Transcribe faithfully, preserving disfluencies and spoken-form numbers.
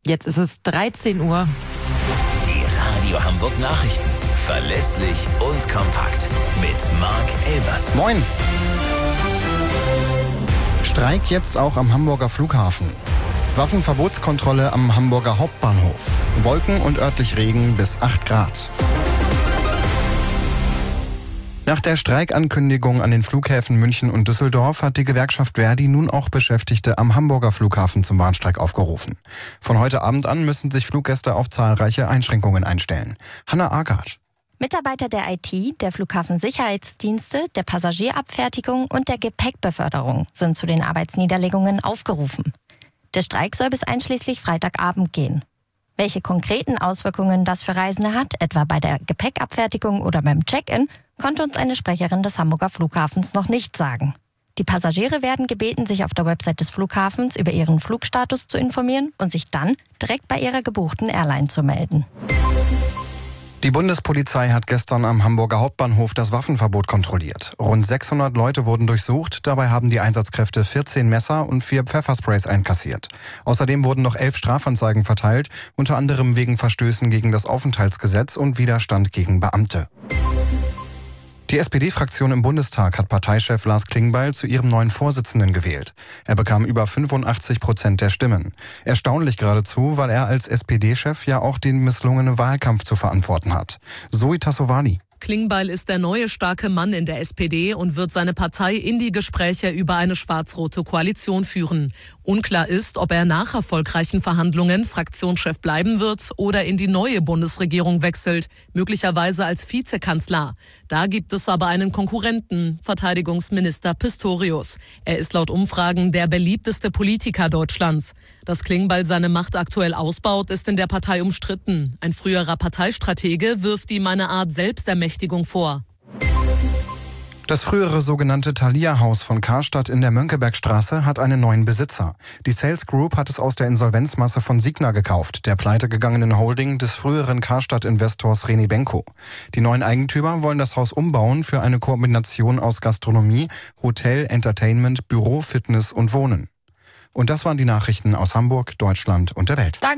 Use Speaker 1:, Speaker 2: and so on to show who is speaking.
Speaker 1: Jetzt ist es dreizehn Uhr.
Speaker 2: Die Radio Hamburg Nachrichten. Verlässlich und kompakt. Mit Marc Elvers.
Speaker 3: Moin. Streik jetzt auch am Hamburger Flughafen. Waffenverbotskontrolle am Hamburger Hauptbahnhof. Wolken und örtlich Regen bis acht Grad. Nach der Streikankündigung an den Flughäfen München und Düsseldorf hat die Gewerkschaft Verdi nun auch Beschäftigte am Hamburger Flughafen zum Warnstreik aufgerufen. Von heute Abend an müssen sich Fluggäste auf zahlreiche Einschränkungen einstellen. Hanna Agard.
Speaker 4: Mitarbeiter der I T, der Flughafensicherheitsdienste, der Passagierabfertigung und der Gepäckbeförderung sind zu den Arbeitsniederlegungen aufgerufen. Der Streik soll bis einschließlich Freitagabend gehen. Welche konkreten Auswirkungen das für Reisende hat, etwa bei der Gepäckabfertigung oder beim Check-in, konnte uns eine Sprecherin des Hamburger Flughafens noch nicht sagen. Die Passagiere werden gebeten, sich auf der Website des Flughafens über ihren Flugstatus zu informieren und sich dann direkt bei ihrer gebuchten Airline zu melden.
Speaker 3: Die Bundespolizei hat gestern am Hamburger Hauptbahnhof das Waffenverbot kontrolliert. Rund sechshundert Leute wurden durchsucht. Dabei haben die Einsatzkräfte vierzehn Messer und vier Pfeffersprays einkassiert. Außerdem wurden noch elf Strafanzeigen verteilt, unter anderem wegen Verstößen gegen das Aufenthaltsgesetz und Widerstand gegen Beamte. Die S P D-Fraktion im Bundestag hat Parteichef Lars Klingbeil zu ihrem neuen Vorsitzenden gewählt. Er bekam über fünfundachtzig Prozent der Stimmen. Erstaunlich geradezu, weil er als S P D-Chef ja auch den misslungenen Wahlkampf zu verantworten hat. Zoe Tassovani.
Speaker 5: Klingbeil ist der neue starke Mann in der S P D und wird seine Partei in die Gespräche über eine schwarz-rote Koalition führen. Unklar ist, ob er nach erfolgreichen Verhandlungen Fraktionschef bleiben wird oder in die neue Bundesregierung wechselt, möglicherweise als Vizekanzler. Da gibt es aber einen Konkurrenten, Verteidigungsminister Pistorius. Er ist laut Umfragen der beliebteste Politiker Deutschlands. Dass Klingbeil seine Macht aktuell ausbaut, ist in der Partei umstritten. Ein früherer Parteistratege wirft ihm eine Art Selbstermächtigung vor.
Speaker 3: Das frühere sogenannte Thalia-Haus von Karstadt in der Mönckebergstraße hat einen neuen Besitzer. Die Sales Group hat es aus der Insolvenzmasse von Signa gekauft, der pleitegegangenen Holding des früheren Karstadt-Investors René Benko. Die neuen Eigentümer wollen das Haus umbauen für eine Kombination aus Gastronomie, Hotel, Entertainment, Büro, Fitness und Wohnen. Und das waren die Nachrichten aus Hamburg, Deutschland und der Welt.
Speaker 1: Danke.